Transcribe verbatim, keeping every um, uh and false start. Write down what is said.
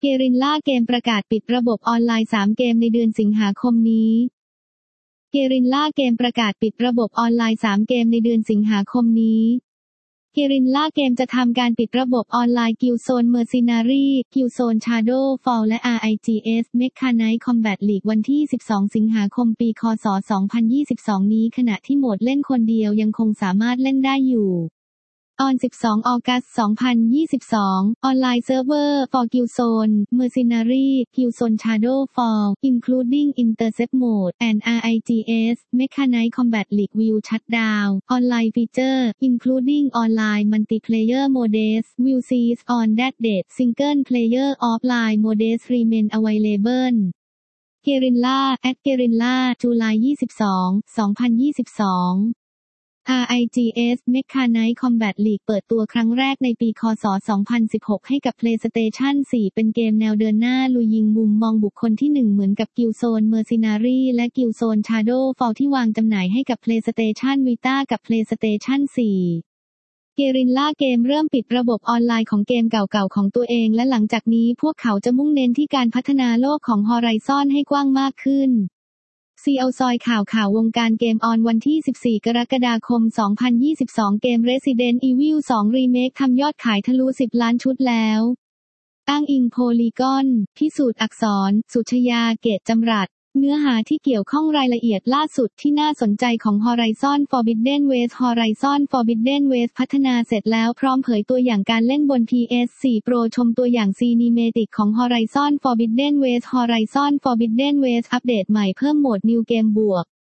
Guerrilla Games ประกาศปิดระบบออนไลน์สามเกมในเดือนสิงหาคมนี้ Guerrilla Games ประกาศปิดระบบออนไลน์สามเกมในเดือนสิงหาคมนี้ Guerrilla Games จะทำการปิดระบบออนไลน์ Killzone Mercenaries Killzone Shadowfall และ อาร์ ไอ จี เอส Mechanized Combat League วันที่สิบสองสิงหาคมปีคศสองพันยี่สิบสองนี้ขณะที่โหมดเล่นคนเดียวยังคงสามารถเล่นได้อยู่On สิบสอง August สองพันยี่สิบสอง Online Server for Killzone Mercenaries Killzone Shadowfall including Intercept Mode and อาร์ ไอ จี เอส Mechanized Combat League will shut down Online feature including online multiplayer modes will cease on that date Single player offline modes remain available Guerrilla at Guerrilla จุลายยี่สิบสอง สองพันยี่สิบสองอาร์ ไอ จี เอส Mechanized Combat League เปิดตัวครั้งแรกในปีคศสองพันสิบหกให้กับ PlayStation สี่ เป็นเกมแนวเดินหน้าลุยยิงมุมมองบุคคลที่หนึ่งเหมือนกับ Killzone Mercenaries และ Killzone Shadowfall ที่วางจำหน่ายให้กับ PlayStation Vita กับ PlayStation สี่ Guerrilla Games เริ่มปิดระบบออนไลน์ของเกมเก่าๆของตัวเองและหลังจากนี้พวกเขาจะมุ่งเน้นที่การพัฒนาโลกของ Horizon ให้กว้างมากขึ้นซี เอา ซอยข่าวข่าววงการเกมออนวันที่สิบสี่กรกฎาคมสองพันยี่สิบสองเกม Resident Evil สอง Remake ทำยอดขายทะลุสิบล้านชุดแล้วอ้างอิงโพลีกอนพิสูจน์อักษรสุชยาเกตจำรัดเนื้อหาที่เกี่ยวข้องรายละเอียดล่าสุดที่น่าสนใจของ Horizon Forbidden West Horizon Forbidden West พัฒนาเสร็จแล้วพร้อมเผยตัวอย่างการเล่นบน พี เอส โฟร์ Pro ชมตัวอย่างซีนิเมติกของ Horizon Forbidden West Horizon Forbidden West อัปเดตใหม่เพิ่มโหมด New Game บวก